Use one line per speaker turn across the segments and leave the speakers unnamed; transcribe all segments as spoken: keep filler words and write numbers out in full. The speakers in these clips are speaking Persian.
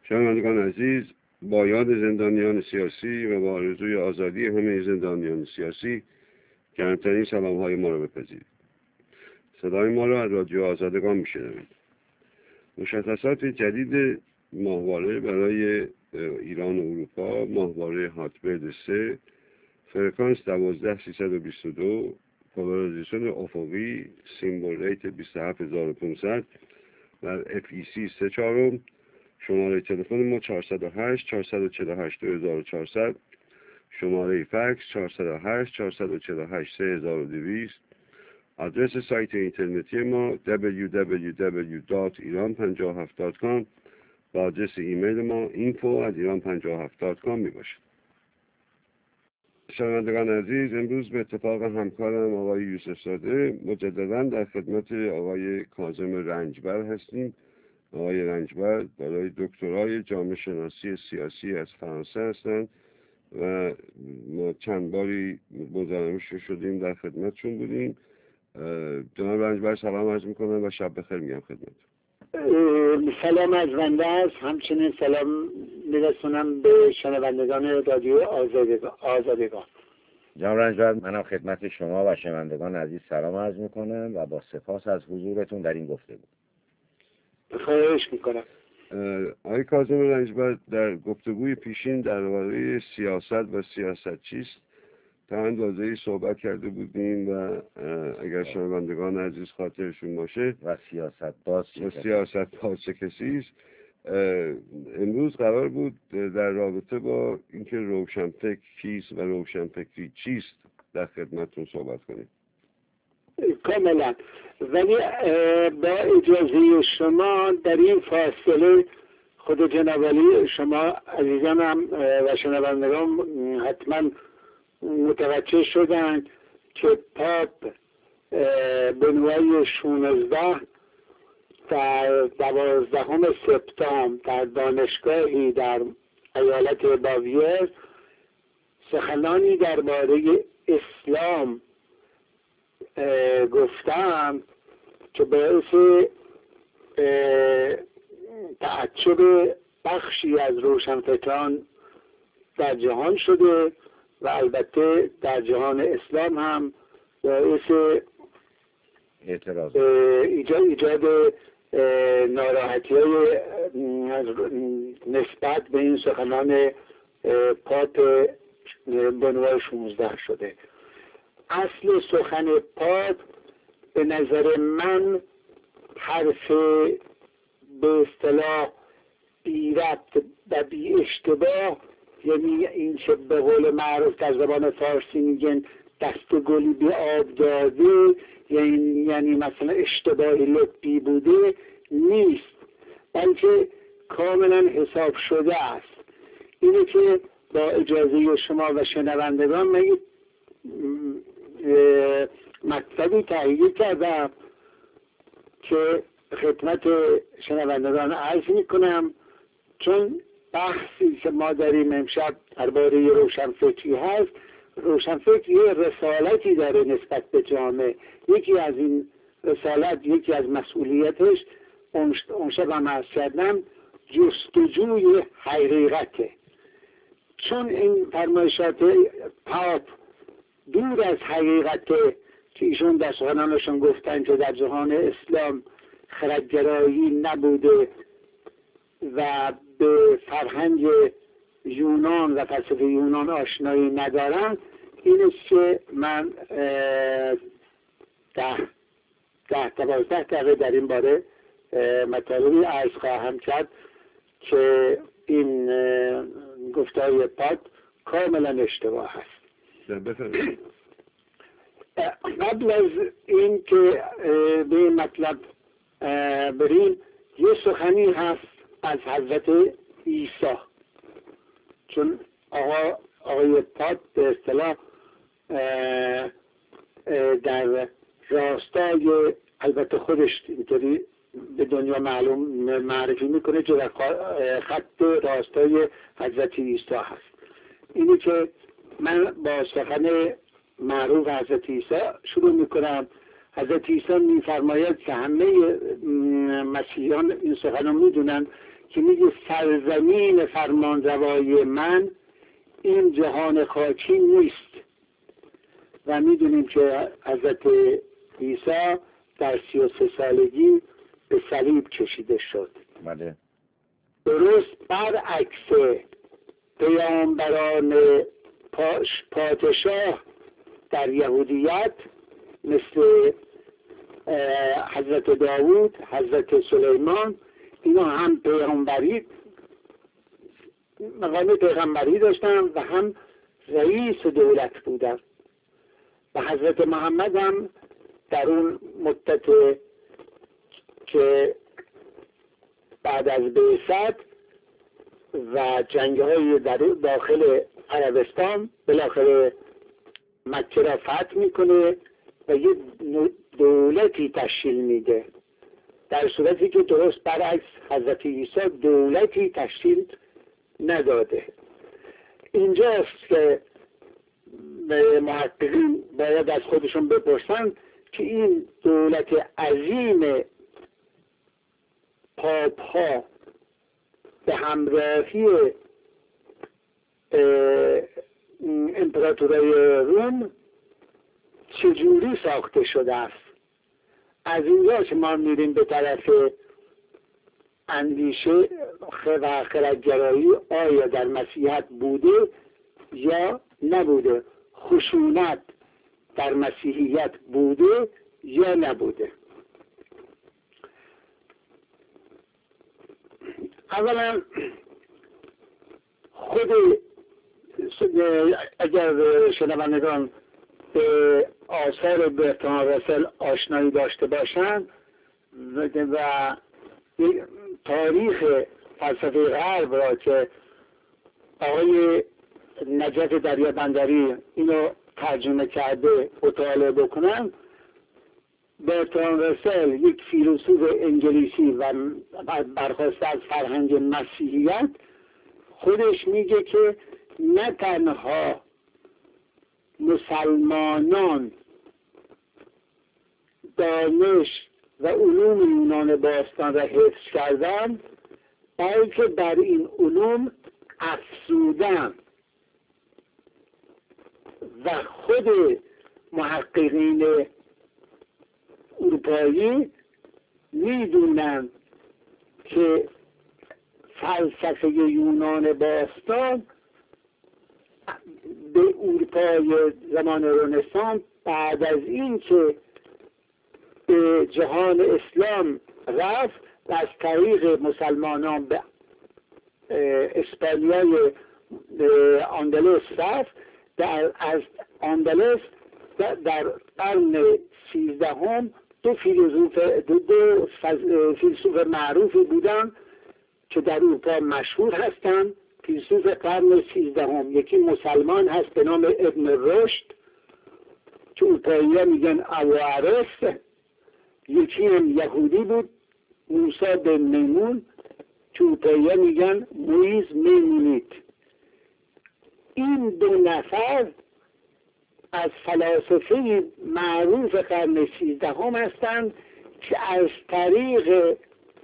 شنوندگان عزیز، با یاد زندانیان سیاسی و با آرزوی آزادی همه زندانیان سیاسی گرمترین سلام های ما را بپذیرید. صدای ما را از رادیو آزادگان میشنوید. مشخصات جدید ماهواره برای ایران و اروپا، ماهواره هاتبرد سه، فرکانس دوازده سیصد و بیست و دو، پولارایزیشن افقی، سیمبل ریت بیست و هفت هزار و پانصد و اف ای سی سه چهارم. شماره تلفن ما چهارصد و هشت چهارصد و چهل و هشت دو هزار و چهارصد، شماره فکس چهارصد و هشت چهارصد و چهل و هشت سه هزار و دویست. آدرس سایت اینترنتی ما دبلیو دبلیو دبلیو دات ایران پنجاه و هفت دات کام و آدرس ایمیل ما اینفو ات ایران پنجاه و هفت دات کام می باشد. شنوندگان عزیز، امروز به اتفاق همکارم آقای یوسف زاده مجددا در خدمت آقای کاظم رنجبر هستیم. آقای رنجبر برای دکترای جامعه شناسی سیاسی از فرانسه هستند و ما چند باری مزاحمشون شدیم، در خدمتشون بودیم. جناب رنجبر سلام عرض میکنم و شب بخیر میگم خدمت.
سلام از بنده است. همچنین سلام میرسونم به شنوندگان رادیو آزادگان.
جناب رنجبر، منم خدمت شما و شنوندگان عزیز سلام عرض میکنم و با سپاس از حضورتون در این گفتگو.
خواهش میکنم.
آقای کاظم رنجبر، در گفتگوی پیشین درباره سیاست و سیاست چیست تا اندازه‌ای صحبت کرده بودیم و اگر شنوندگان عزیز خاطرشون باشه
و سیاست باز
و سیاست باز چه کسی است. امروز قرار بود در رابطه با اینکه روشنفکر کیست و روشنفکری چیست در خدمتتون صحبت کنیم.
کاملا، ولی با اجازه شما در این فاصله خود جناب علی شما عزیزانم و شنوندگان حتما متوجه شدن که پاپ بنوای شانزده در دوازدهم سپتامبر در دانشگاهی در ایالت باویر سخنانی درباره اسلام گفتم که باعث تعجب بخشی از روشنفکران در جهان شده و البته در جهان اسلام هم باعث
اعتراض
ایجاد ایجاد ناراحتی های نسبت به این سخنان پاپ بنوای شانزده شده. اصل سخن پاپ به نظر من حرف به اصطلاح بی ربط و بی اشتباه، یعنی این که به قول معروف در زبان فارسی میگن دست گلی به آب داده، یعنی, یعنی مثلا اشتباهی لطفی بوده نیست، بلکه کاملا حساب شده است. اینه که با اجازه شما و شنوندگان من مطلبی تهیه کردم که خدمت شنوندگان عرض میکنم، چون بحثی که ما داریم امشب درباره روشنفکری هست. روشنفکر یه رسالتی داره نسبت به جامعه. یکی از این رسالت، یکی از مسئولیتش، اون شب هم عرض کردم، جستجوی حقیقته. چون این فرمایشات پاپ دور از حقیقته که ایشون در سخنانشون گفتن که در جهان اسلام خردگرایی نبوده و به فرهنگ یونان و فلسفه یونان آشنایی ندارن، این است که من ده ده دوازده دقیقه در این باره مطالبی عرض خواهم کرد که این گفتهای پاپ کاملا اشتباه هست. قبل از این که به این مطلب بریم، یه سخنی هست از حضرت عیسی، چون آقا آقای پاپ به اصطلاح در راستای، البته خودش اینطوری به دنیا معلوم معرفی میکنه که در خط راستای حضرت عیسی هست. اینی که من با سخن معروف حضرت عیسی شروع میکنم. حضرت عیسی میفرماید که همه مسیحیان این سخن رو میدونن که میگه سرزمین فرمانروایی من این جهان خاکی نیست. و میدونیم که حضرت عیسی در سی و سه سالگی به صلیب کشیده شد.
بله.
درست برعکس پیامبران پاش پادشاه در یهودیت مثل حضرت داوود، حضرت سلیمان، اینا هم پیغمبری مقام پیغمبری داشتن و هم رئیس دولت بودن. و حضرت محمد هم در اون مدت که بعد از بعثت و جنگ‌های در داخل عربستان بالاخره مکه را فتح میکنه و یه دولتی تشکیل میده، در صورتی که درست برعکس حضرت عیسی دولتی تشکیل نداده. اینجاست که محققین باید از خودشون بپرسن که این دولت عظیم پاپ ها به همراهی امپراتورای روم چجوری ساخته شده است. از اینجا که ما میریم به طرف اندیشه و خردگرایی آیا در مسیحیت بوده یا نبوده، خشونت در مسیحیت بوده یا نبوده. اولا خود اگر شنوندگان به آثار برتراند راسل آشنایی داشته باشند و تاریخ فلسفه غرب را که آقای نجف دریابندری اینو ترجمه کرده مطالعه بکنن، برتراند راسل یک فیلسوف انگلیسی و برخواسته از فرهنگ مسیحیت خودش میگه که نه تنها مسلمانان دانش و علوم یونان باستان را حفظ کردن، بلکه بر این علوم افزودن و خود محققین اروپایی میدونن که فلسفه یونان باستان به اروپای زمان رنسانس بعد از این که به جهان اسلام رفت و از طریق مسلمانان به اسپانیای اندلس رفت، در از اندلس در قرن سیزدهم دو فیلسوف دو, دو فیلسوف معروفی بودن که در اروپا مشهور هستند. فیلسوف قرن سیزدهم یکی مسلمان هست به نام ابن رشد که اروپایی‌ها میگن اوارس، یکی هم یهودی بود موسی بن میمون که اروپایی‌ها میگن مویز میمونید. این دو نفر از فلاسفه معروف قرن سیزدهم هستند که از طریق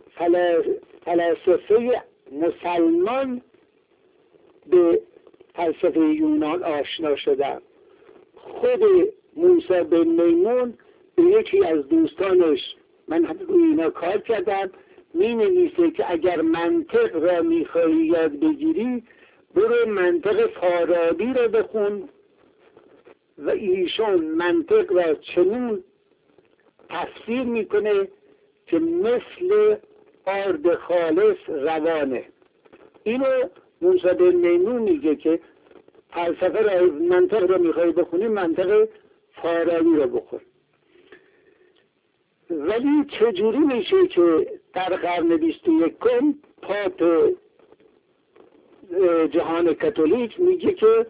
فلاسفه مسلمان به فلسفه یونان آشنا شدن. خود موسی بن میمون به یکی از دوستانش، من روی اینا کار کردم، می نویسه که اگر منطق را میخوایی یاد بگیری برو منطق فارابی را بخون و ایشون منطق را چنون تفسیر میکنه که مثل آرد خالص روانه. اینو موسی بن میمون میگه که فلسفه را منطق را میخوای بخونی منطق فارابی را بخون. ولی چجوری میشه که در قرن بیست و یکم پاپ جهان کاتولیک میگه که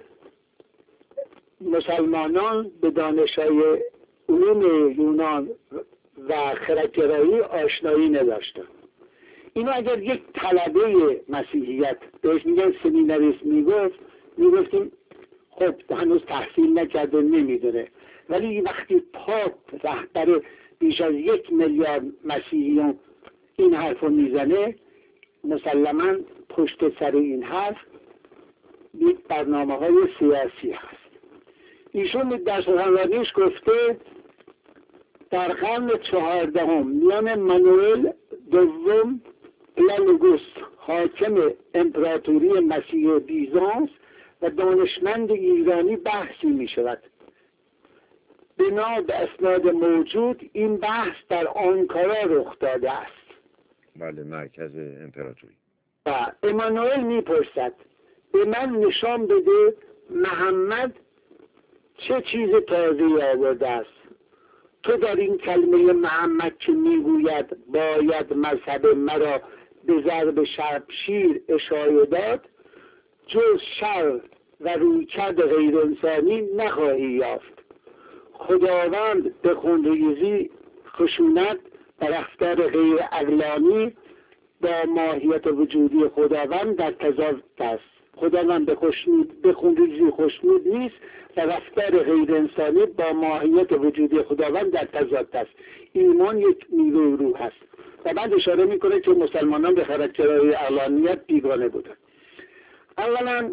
مسلمانان به دانش‌های علوم یونان و خردگرایی آشنایی نداشتن؟ اینو اگر یک طلبه مسیحیت بهش میگن سمیناریست میگفت، میگفتیم خب هنوز تحصیل نکرده نمیدونه. ولی وقتی پاپ رهبر بیش از یک میلیارد مسیحیان این حرفو میزنه، مسلماً پشت سر این حرف یک برنامه های سیاسی هست. ایشون در سخنرانیش گفته در قرن چهاردهم میان مانوئل دوم پلالوگوس حاکم امپراتوری مسیح بیزانس و دانشمند ایرانی بحثی می شود. بنا به اسناد موجود این بحث در آنکارا رخ داده است.
بله، مرکز امپراتوری.
و امانوئل می پرسد به من نشان بده محمد چه چیز تازه‌ای آورده است. تو در این کلمه محمد که میگوید باید مذهب مرا به ضرب شمشیر اشاره داد، جز شر و رویکرد غیر انسانی نخواهی یافت. خداوند به خونریزی، خشونت و رفتار غیر عقلانی با ماهیت وجودی خداوند در تضاد است. خداوند به خشنود به خونریزی خشنود نیست و رفتار غیر انسانی با ماهیت وجودی خداوند در تضاد است. ایمان یک نیروی روح است. و بعد اشاره میکنه که مسلمانان به خاراکترهای عقلانیت بیگانه بودند. اولا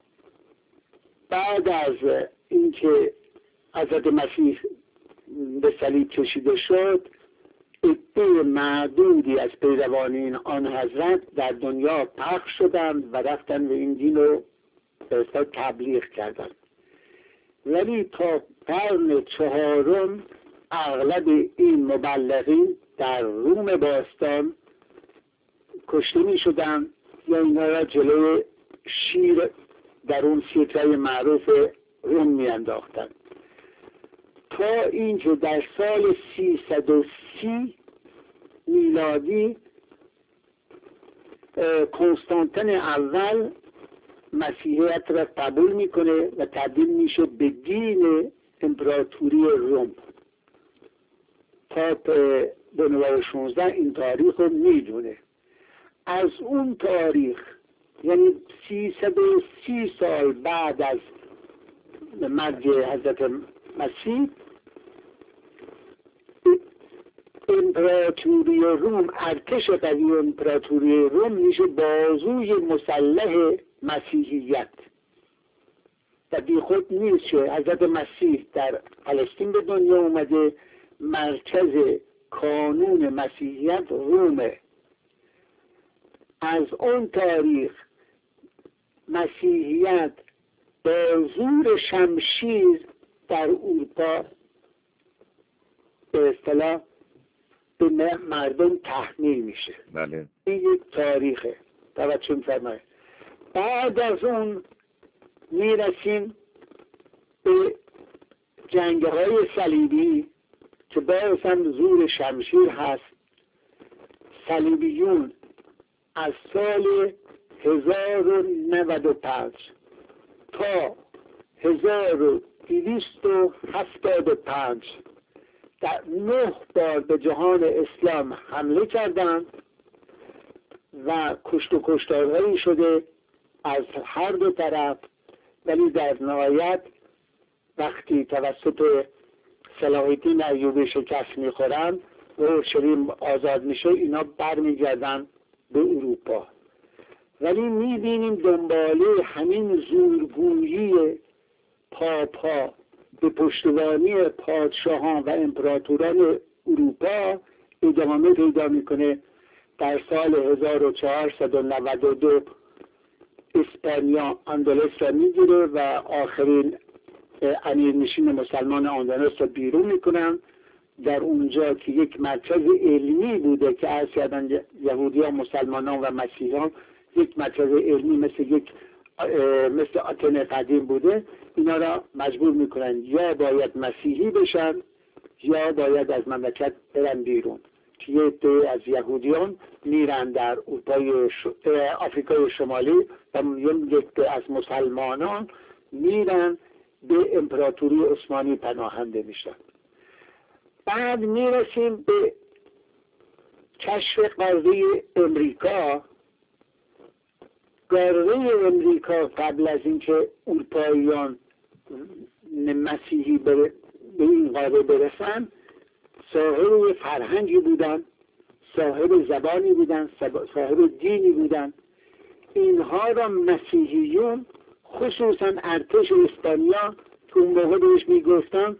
بعد از اینکه حضرت مسیح به صلیب کشیده شد، عده معدودی از پیروان آن حضرت در دنیا پخش شدند و رفتن و این دین رو به اصطلاح تبلیغ کردند. ولی تا قرن چهارم اغلب این مبلغین در روم باستان کشته می شدند یا اینا را جلوی شیر در اون سیرکای معروف روم می انداختند، تا اینکه در سال سیصد و سی میلادی کنستانتین اول مسیحیت را قبول میکنه و تبدیل میشه به دین امپراتوری روم. پاپ بنوار شانزده این تاریخ رو میدونه. از اون تاریخ یعنی سیصد و سی سال بعد از مرگ حضرت مسیح، امپراتوری روم، ارتش قوی امپراتوری روم میشه بازوی مسلح مسیحیت. و بی خود نیست که حضرت مسیح در فلسطین به دنیا اومده، مرکز کانون مسیحیت رومه. از اون تاریخ مسیحیت با زور شمشیر در اروپا به اصطلاح به مردم تحمیل میشه.
بله.
این یک تاریخه. توجه فرمایید. بعد از اون میرسیم به جنگ‌های صلیبی که باز هم زور شمشیر هست. صلیبیون از سال هزار و نود و پنج تا هزار و دویست و هفتاد و پنج در نه بار به جهان اسلام حمله کردند و کشت و کشتارهایی شده از هر دو طرف. ولی در نهایت وقتی توسط صلاح الدین ایوبی شکست میخورن و اورشلیم آزاد میشه، اینا برمیگردن به اروپا. ولی میبینیم دنباله همین زورگویی پاپا به پشتوانی پادشاهان و امپراتوران اروپا ادامه پیدا میکنه. در سال هزار و چهارصد و نود و دو اسپانیا اندلس را میگیره و آخرین امیرنشین مسلمان اندلس را بیرون میکنن. در اونجا که یک مرکز علمی بوده که از کردن یهودیان، مسلمانان و مسیحیان، یک مرکز علمی مثل یک مثل آتن قدیم بوده، اینا را مجبور میکنن یا باید مسیحی بشن یا باید از مملکت برن بیرون. که یه عده از یهودیان میرن در اروپای ش... آفریقای شمالی و یک عده از مسلمانان میرن به امپراتوری عثمانی پناهنده میشن. بعد میرسیم به کشف قاره امریکا. قاره امریکا قبل از اینکه اروپاییان مسیحی به این قاره برسن، صاحب فرهنگی بودن، صاحب زبانی بودن، صاحب دینی بودن. اینها را مسیحیون خصوصا ارتش اسپانیا تو اون موقع بهش میگفتن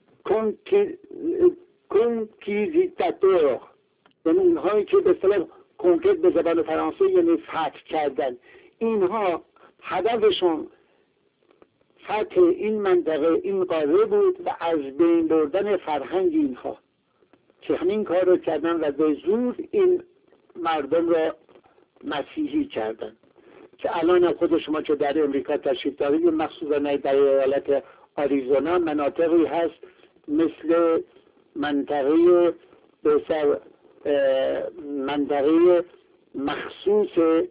کنکیزیتاتور، یعنی اونهایی که به اصطلاح کنکت به زبان فرانسه یعنی فتح کردن. اینها هدفشون فتح این منطقه، این قاره بود و از بین بردن فرهنگ اینها، که همین کار رو کردن و به زور این مردم را مسیحی کردن. که الان خود شما که در امریکا تشریف دارید، مخصوصا در ایالت آریزونا مناطقی هست مثل منطقه بسر منطقه مخصوص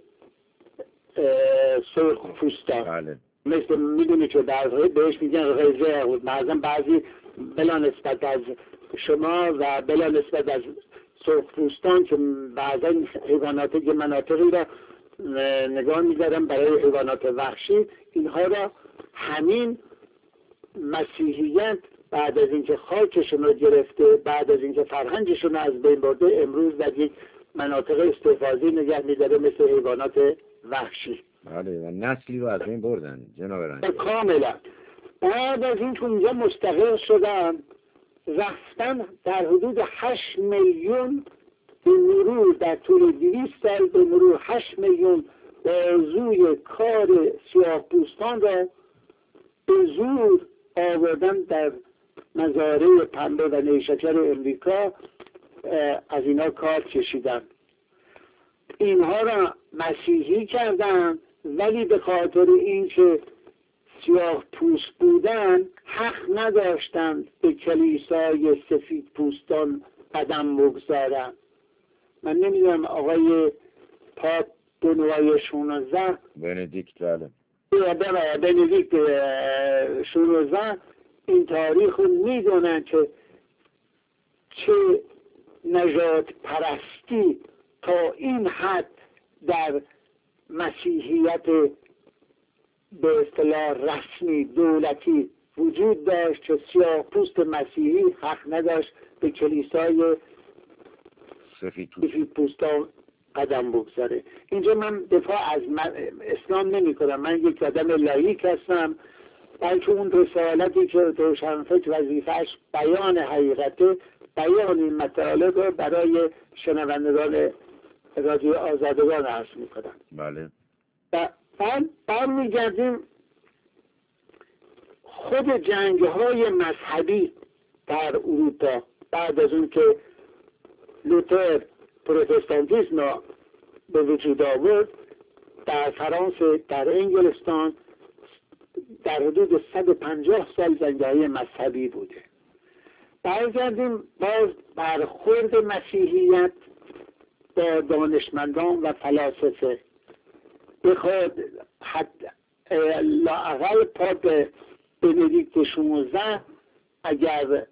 سرخ پوستان،
بله.
مثل میدونی که در بهش میگن رزرو، بعضا بعضی بلا نسبت از شما و بلا نسبت از سرخ پوستان که بعضا حیوانات که مناطقی را نگاه می‌دارم برای حیوانات وحشی، اینها را همین مسیحیت بعد از اینکه خاکشون رو گرفته، بعد از اینکه فرهنگشون رو از بین برده، امروز در یک مناطق استحفاظی نگه می‌داره مثل حیوانات وحشی.
بله، و نسلی رو از بین بردن جناب رنجبر.
کاملا. بعد از اینکه اونجا مستقر شدن، رفتن در حدود هشت میلیون به مرور در طول دویست سال به مرور هشت میلیون بازوی کار سیاه‌پوستان را به زور آوردن در مزارع پنبه و نیشکر امریکا، از اینا کار کشیدن. اینها را مسیحی کردن، ولی به خاطر اینکه سیاه پوست بودن حق نداشتند به کلیسای سفید پوستان قدم بگذارن. من نمیدونم آقای پاپ بنوای شونزده
بندیکت بله
بندیکت شونزده این تاریخ رو میدونن که چه نژاد پرستی تا این حد در مسیحیت به اصطلاح رسمی دولتی وجود داشت که سیاه پوست مسیحی حق نداشت به کلیسای سفید پوستان قدم بگذاره. اینجا من دفاع از اسلام نمی کنم، من یک آدم لاییک هستم، بلکه اون رسالتی که روشنفکر وظیفه‌اش بیان حقیقته، بیان این مطالب رو برای شنوندگان رادیو آزادگان عرض می کنم.
بله.
و بعد برمیگردیم خود جنگ های مذهبی در اروپا بعد از اون که لوتر پروتستانتیسم را به وجود آورد، در فرانسه، در انگلستان در حدود صد و پنجاه سال جنگ های مذهبی بوده. برگردیم باز برخورد مسیحیت با دانشمندان و فلاسفه. بخواد حتی لااقل پاپ بندیکت شانزده اگر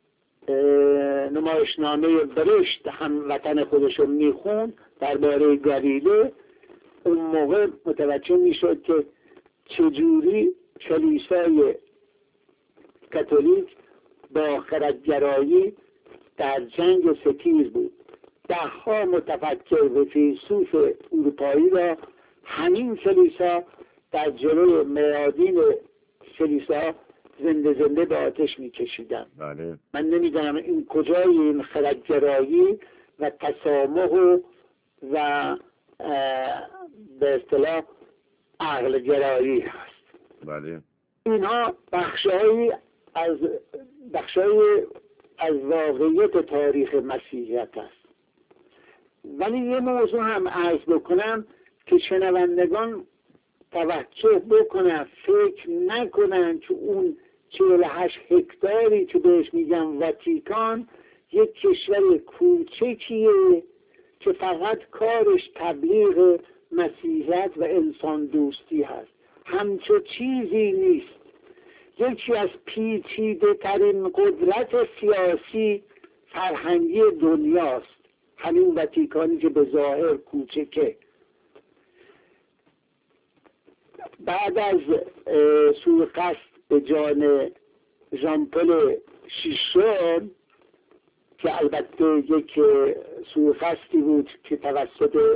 نمایشنامه برشت هم وطن خودشون میخوند درباره گالیله، اون موقع متوجه میشد که چجوری کلیسای کاتولیک با خردگرایی در جنگ ستیز بود. ده ها متفکر و فیلسوف اروپایی را همین کلیسا در جلوی میادین کلیسا زنده زنده به آتش میکشیدن.
بله.
من نمیدونم این کجای این خردگرایی و تسامح و, و به اصطلاح عقل گرایی هست.
بله.
اینها بخشایی از بخشایی از واقعیت تاریخ مسیحیت است. ولی یه موضوع هم عرض بکنم که شنوندگان توجه بکنن، فکر نکنن که اون چهل و هشت هکتاری که بهش میگن واتیکان یک کشور کوچکیه که فقط کارش تبلیغ مسیحیت و انسان دوستی هست. همچو چیزی نیست. یکی از پیچیده ترین قدرت سیاسی فرهنگی دنیاست همین واتیکانی که به ظاهر کوچکه. بعد از سوء قصد به جان ژان پل ششم که البته یک سوءقصدی بود که توسط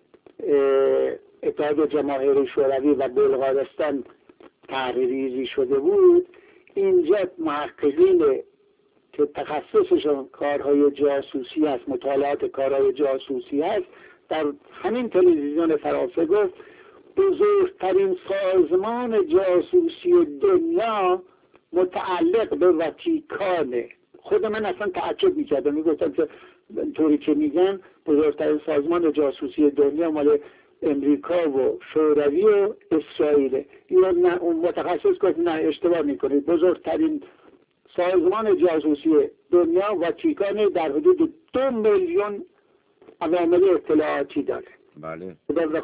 اتحاد جماهیر شوروی و بلغارستان تحریریزی شده بود. اینجا محققین که تخصصشون کارهای جاسوسی هست، مطالعات کارهای جاسوسی هست، در همین تلویزیون فرانسه گفت بزرگترین سازمان جاسوسی دنیا متعلق به واتیکانه. خود من اصلا تعجب میکردم، میگفتم که طوری که میگن بزرگترین سازمان جاسوسی دنیا مال امریکا و شوروی و اسرائیل. یا نه، اون متخصص گفت نه اشتباه میکنید، بزرگترین سازمان جاسوسی دنیا واتیکان در حدود دو میلیون عوامل اطلاعاتی داره.
بله.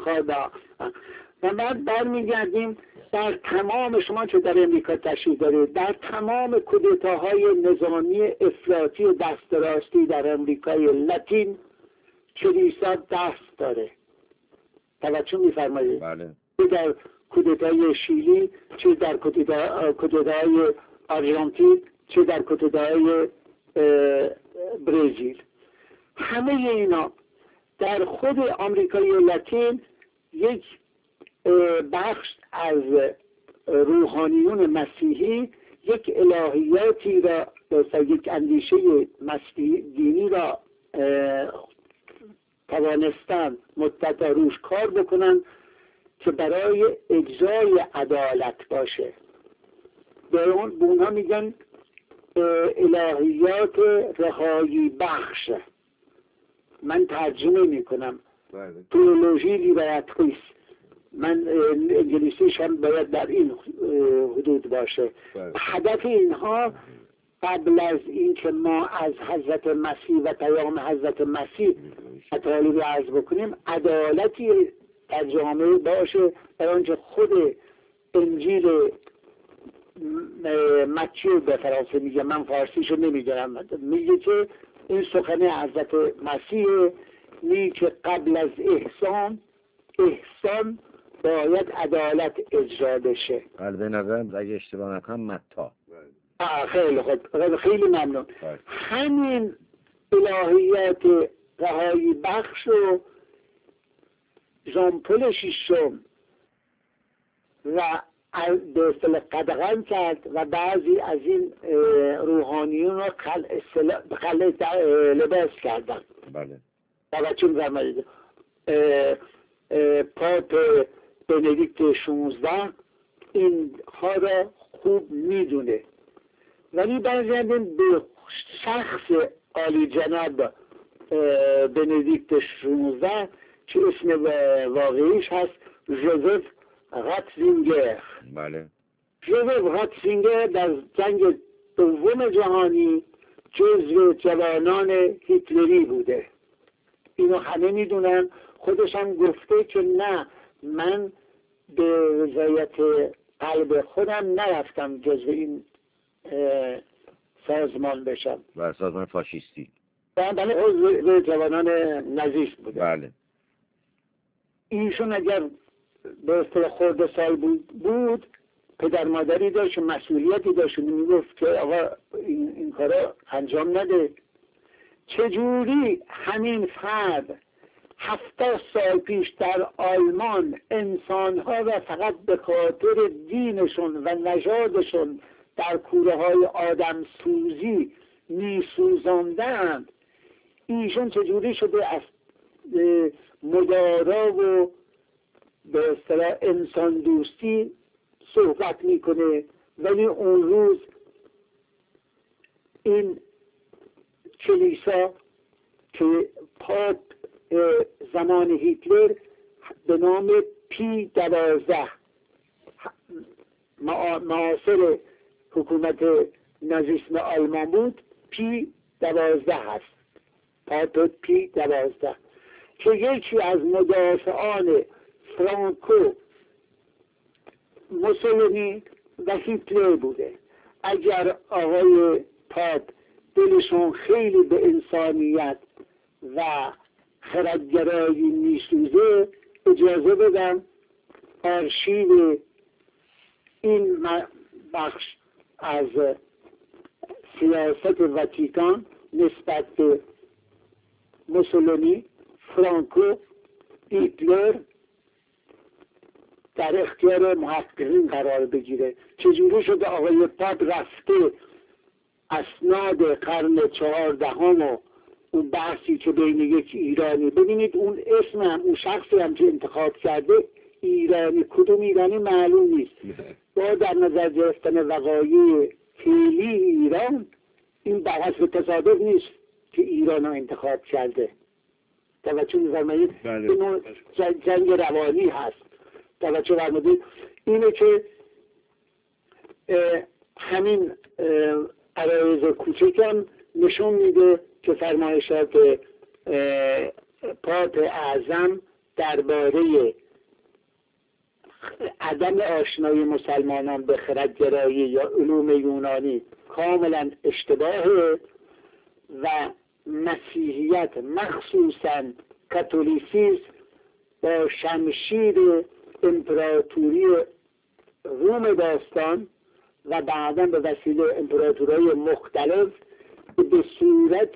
و بعد برمیگردیم در تمام، شما چه در امریکا تشریف دارید، در تمام کودتاهای نظامی افراطی و دست راستی در امریکای لاتین کلیسا دست داره. توجه می‌فرمایید؟
بله.
چه در کودتای شیلی، چه در کودتای آرژانتین، چه در کودتای برزیل، همه اینا در خود آمریکای لاتین یک بخش از روحانیون مسیحی یک الهیاتی را، یک اندیشه مسیحی دینی را توانستن مدت روش کار بکنن که برای اجرای عدالت باشه. به اونها میگن الهیات رهایی بخش. من ترجمه میکنم، تئولوژی لیبراتریس. من انگلیسیش هم باید در این حدود باشه. هدف اینها قبل از این که ما از حضرت مسیح و پیام حضرت مسیح مطالبی عرض بکنیم، عدالتی در جامعه باشه، برای آنچه خود انجیل متی به فرانسه میگه، من فارسیشو نمیدونم، میگه که این سخن حضرت مسیح میگه که قبل از احسان احسان باید عدالت اجرا بشه.
بله، به نظرم اگه اشتباه نکنم متی.
خیلی خوب، خیلی ممنون. باید. همین الهیات رهایی بخش و ژان پل ششم و به اصطلاح قدغن کرد و بعضی از این روحانیون رو خلع لباس کردن.
بله.
توجه فرمایید. پاپ بندیکت شانزده اینها را خوب میدونه، ولی برگردیم به شخص عالی جناب بندیکت شانزده که اسم واقعیش هست ژوزف راتزینگر.
بله.
ژوزف راتزینگر در جنگ دوم جهانی جزو جوانان هیتلری بوده. اینو همه میدونن. خودش هم گفته که نه، من به رضایت قلب خودم نرفتم جزو این سازمان بشم.
و سازمان فاشیستی.
بله، عضو جوانان نازیست بوده.
بله.
ایشون اگر به اصطلاح خورده سال بود, بود پدر مادری داشت و مسئولیتی داشت، میگفت که آقا این, این کارا انجام نده. چجوری همین فرد هفتاد سال پیش در آلمان انسانها را فقط به خاطر دینشون و نژادشون در کوره های آدم سوزی می سوزاندند، ایشون چجوری شده از مدارا و به اصطلاح انسان دوستی صحبت میکنه، ولی اون روز این کلیسا که پاپ زمان هیتلر به نام پی دوازده معاصر حکومت نازیسم آلمان بود، پی دوازده هست، پاپ پی دوازده، که یکی از مدافعان فرانکو موسولینی و هیتلر بوده. اگر آقای پاپ دلشون خیلی به انسانیت و خردگرایی میسوزه، اجازه بدم آرشیو این بخش از سیاست واتیکان نسبت به موسولینی، فرانکو، هیتلر در اختیار محققین قرار بگیره. چجوری شده آقای پاپ رفته اسناد قرن چهاردهم و اون بحثی که بین یک ایرانی، ببینید اون اسم هم اون شخصی هم که انتخاب کرده ایرانی، کدوم ایرانی معلوم نیست، با در نظر گرفتن وقایع فعلی ایران این بحث به تصادف نیست که ایران رو انتخاب کرده. توجه می‌فرمایید؟ این جنگ, جنگ روانی هست. توجه فرمودید؟ اینه که همین عرایض کوچکم نشون میده که فرمایشات پاپ اعظم درباره عدم آشنایی مسلمانان به خردگرایی یا علوم یونانی کاملا اشتباهه و مسیحیت مخصوصا کاتولیسیسم با شمشیر امپراتوری روم باستان و بعدا به وسیله امپراتورهای مختلف به صورت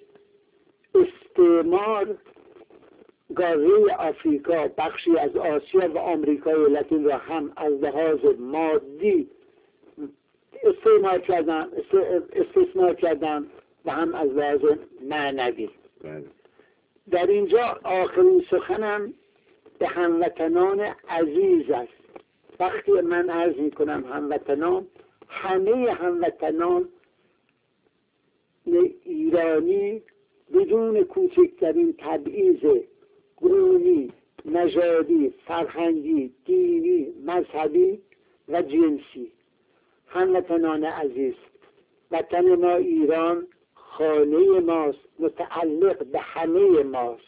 استعمار قاره آفریقا، بخشی از آسیا و آمریکای لاتین را هم از لحاظ مادی استعمار کردن استثمار کردن و هم از لحاظ معنوی. در اینجا آخرین سخنم به هموطنان عزیز است. وقتی من عرض می کنم هموطنان، همه هموطنان ایرانی بدون کوچکترین تبعیض قومی، نژادی، فرهنگی، دینی، مذهبی و جنسی، هموطنان عزیز، وطن ما ایران خانه ماست، متعلق به همه ماست.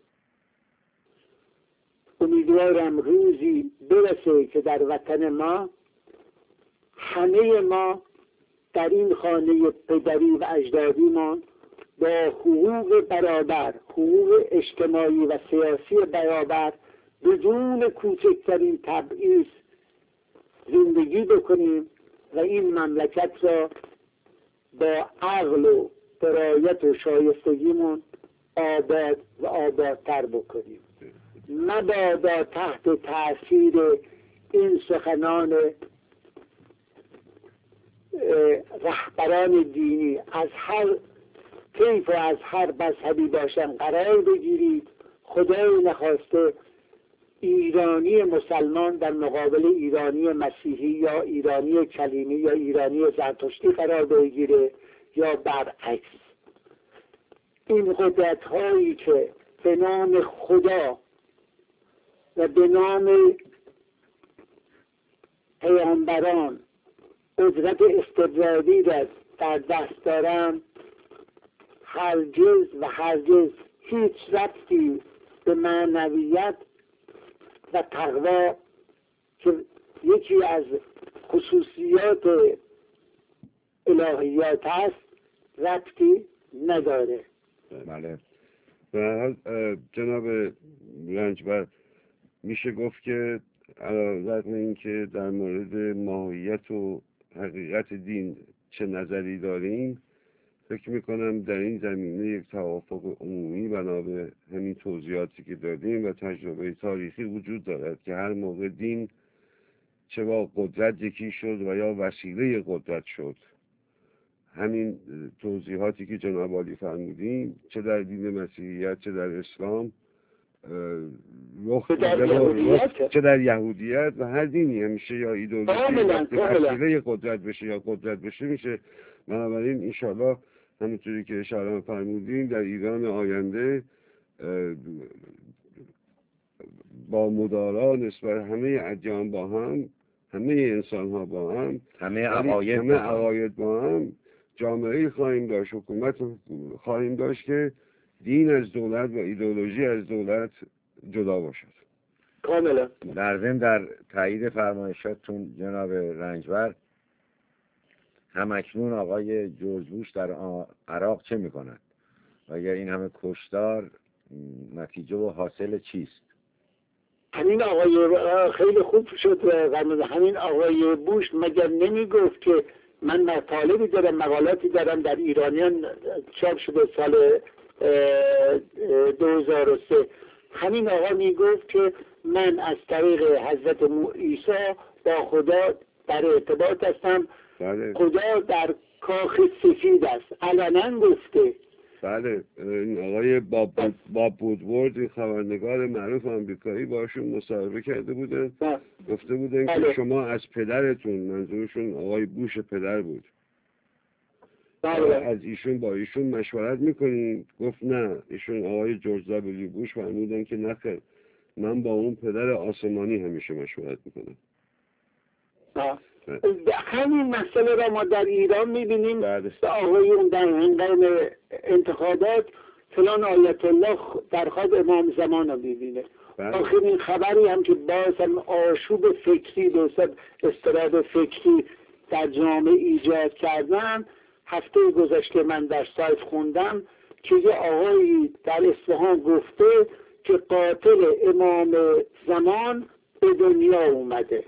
امیدوارم روزی برسه که در وطن ما همه ما در این خانه پدری و اجدادیمان با حقوق برابر، حقوق اجتماعی و سیاسی برابر، بدون کوچکترین تبعیض زندگی بکنیم و این مملکت را با عقل و درایت و شایستگیمون آباد و آبادتر بکنیم. مبادا تحت تاثیر این سخنان رهبران دینی از هر کیف و از هر مذهبی باشن قرار بگیرید. خدای نخواسته ایرانی مسلمان در مقابل ایرانی مسیحی یا ایرانی کلیمی یا ایرانی زرتشتی قرار بگیره یا برعکس. این قدرت هایی که به نام خدا و به نام پیامبران قدرت استبدادی را در دست دارن، هرگز و هرگز هیچ ربطی به معنویت و تقوا که یکی از خصوصیات الهیات هست ربطی نداره.
بله. به هر حال جناب رنجبر میشه گفت که علاوه بر اینکه در مورد ماهیت و حقیقت دین چه نظری داریم، فکر میکنم در این زمینه یک توافق عمومی بنا به همین توضیحاتی که دادیم و تجربه تاریخی وجود دارد که هر موقع دین چه با قدرت یکی شد و یا وسیله قدرت شد، همین توضیحاتی که جناب عالی فرمودیم چه در دین مسیحیت چه در اسلام رخ چه در یهودیت و هر دینی همیشه یا ایدئولوژی وسیله قدرت بشه یا قدرت بشه میشه. بنابراین انشاءالله همونطوری که اشاره فرمودیم در ایران آینده با مدارا نسبت همه ادیان با هم، همه انسان ها با هم،
همه عقاید
همه عقاید با هم جامعه خواهیم داشت، حکومت خواهیم داشت که دین از دولت و ایدئولوژی از دولت جدا باشد.
کاملا.
در ضمن در تایید فرمایشاتتون جناب رنجبر، همکنون آقای جورج بوش در عراق چه میکنند و اگر این همه کشتار نتیجه و حاصل چیست؟
همین آقای خیلی خوب شد و همین آقای بوش مگر نمیگفت که من مطالبی دارم، مقالاتی دارم در ایرانیان چاپ شده سال دو هزار و سه. همین آقا میگفت که من از طریق حضرت عیسی با خدا در ارتباط هستم.
بله.
خدا در کاخ سفید است، علنا گفته.
بله، این آقای باب بود باب وودورد، این خبرنگار معروف آمریکایی، باشون مصاحبه کرده بودن. گفته بودن
بله.
که شما از پدرتون، منظورشون آقای بوش پدر بود،
بله.
از ایشون با ایشون مشورت میکنین؟ گفت نه. ایشون آقای جورج دبلیو بوش فرمودن که نخیر، من با اون پدر آسمانی همیشه مشورت میکنم.
همین مسئله را ما در ایران میبینیم.
بله.
آقایون در هنگام انتخابات فلان آیت الله در خواب امام زمان رو میبینه.
بله.
آخرین خبری هم که باز هم آشوب فکری، دوست استراب فکری در جامعه ایجاد کردن، هفته گذشته من در سایت خوندم که یه آقایی در اصفهان گفته که قاتل امام زمان به دنیا اومده.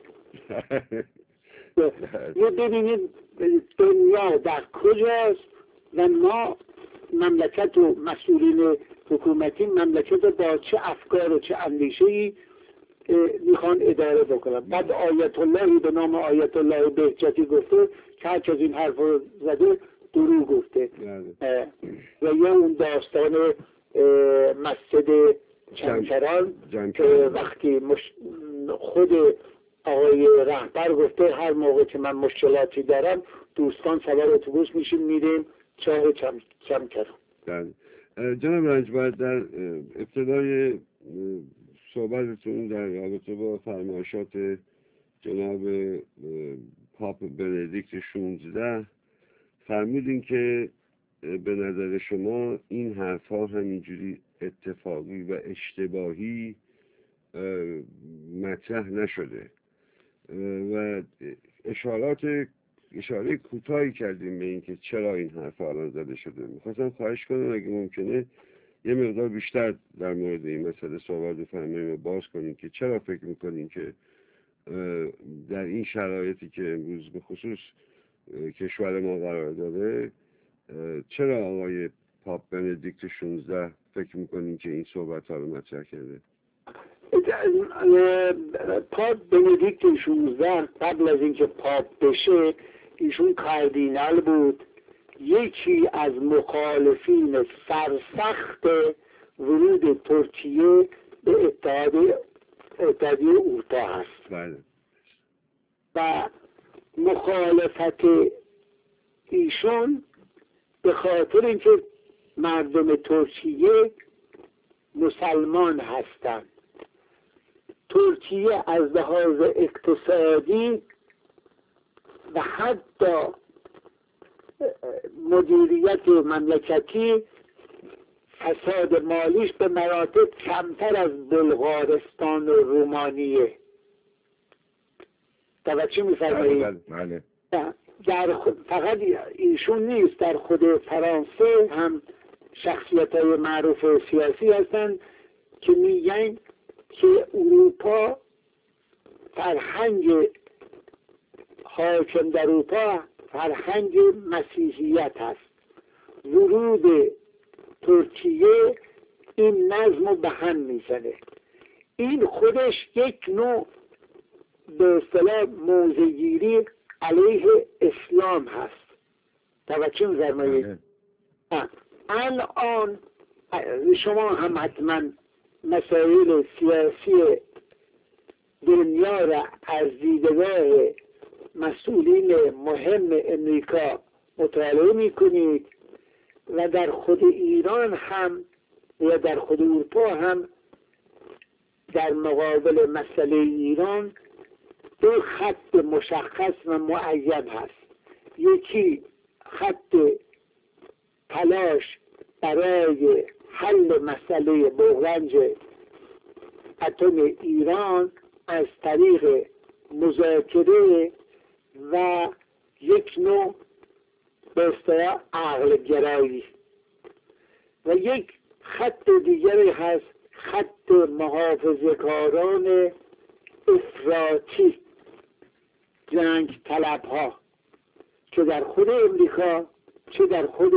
یه ببینید دنیا در کجاست و ما مملکت و مسئولین حکومتی مملکت رو با چه افکار و چه اندیشه‌ای میخوان اداره بکنن. بعد آیت اللهی به نام آیت الله بهجتی گفته که هر که از این حرف رو زده دروغ گفته. و یا اون داستان مسجد چمکران که وقتی مش... خود آقای رهبر گفته هر موقع که من مشکلاتی دارم دوستان سوار اتوبوس میشیم میریم چاه چم... چمکران.
بله. جناب رنجبر، در ابتدای صحبتتون در رابطه با فرمایشات جناب پاپ بندیکت شانزده فرمودین که به نظر شما این حرفها همینجوری اتفاقی و اشتباهی مطرح نشده و اشارات اشاره کوتاهی کردیم به این که چرا این حرف الان زده شده. میخواستم خواهش کنم اگه ممکنه یه مقدار بیشتر در مورد این مسئله صحبت بفرماییم و باز کنیم که چرا فکر میکنیم که در این شرایطی که امروز به خصوص کشور ما قرار داره، چرا آقای پاپ بندیکت شانزده فکر میکنیم که این صحبت ها رو مطرح کرده؟
پاپ بندیکت شانزده قبل از اینکه پاپ بشه ایشون کاردینال بود، یکی از مخالفین سرسخت ورود ترکیه به اتحادیه اتحادیه اروپا هست.
بله.
و مخالفت ایشون به خاطر اینکه مردم ترکیه مسلمان هستند. ترکیه از لحاظ اقتصادی و حتی مدیریت مملکتی فساد مالیش به مراتب کمتر از بلغارستان و رومانیه. توجه می‌فرمایید؟
بله.
در فقط ایشون نیست، در خود فرانسه هم شخصیت‌های معروف سیاسی هستند که میگن که اروپا، فرهنگ حاکم در اروپا فرهنگ مسیحیت هست. ورود ترکیه این نظم رو به هم میزنه. این خودش یک نوع به اصطلاح موضع‌گیری علیه اسلام هست. توجه می‌فرمایید؟ الان شما هم حتما مسائل سیاسی دنیا را از دیدگاه مسئولین مهم امریکا مطالعه میکنید و در خود ایران هم یا در خود اروپا هم در مقابل مسئله ایران دو خط مشخص و معین هست. یکی خط تلاش برای حل مسئله بحران اتم ایران از طریق مذاکره و یک نوع به اصطلاح عقل گرایی، و یک خط دیگری هست خط محافظه‌کاران افراطی، جنگ طلب ها چه در خود امریکا چه در خود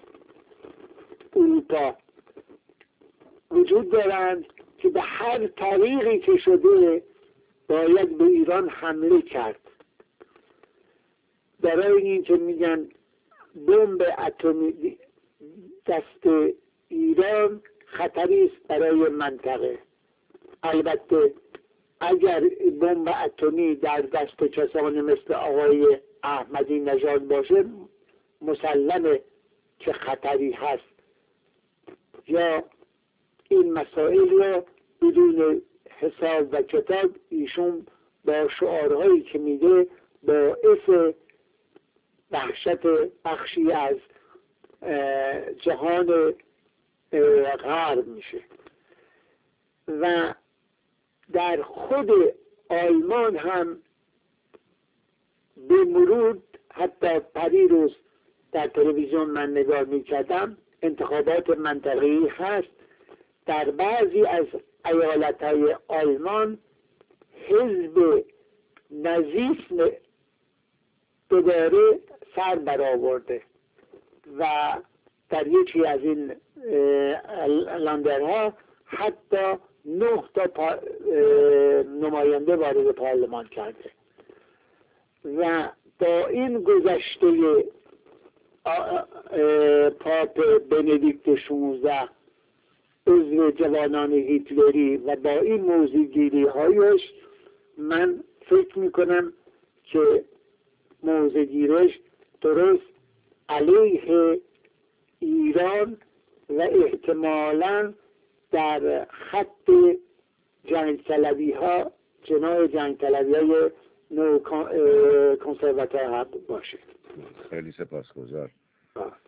اروپا وجود دارند که به هر طریقی که شده باید به ایران حمله کرد. برای این که میگن بمب اتمی دست ایران خطری است برای منطقه. البته اگر بمب اتمی در دست کسانی مثل آقای احمدی نژاد باشه مسلمه که خطری هست. یا این مسائل را بدون حساب و کتاب ایشون با شعارهایی که میده باعث وحشت بخشی از جهان غرب میشه. و در خود آلمان هم به مرور، حتی پریروز در تلویزیون من نگاه میکردم، انتخابات منطقه‌ای هست، در بعضی از ایالت‌های آلمان حزب نازیسم دوباره سر برآورده و در یکی از این لندرها حتی نه تا نماینده وارد پارلمان کرده. و با این گذشته پاپ بندیکت شانزده عضو جوانان هیتلری و با این موضوعگیری هایش من فکر میکنم که موضوعگیرش درست علیه ایران و احتمالاً در خط جنگ طلبی ها جناح جنگ طلبی های نو کنسرواتور باشه.
خیلی سپاسگزار.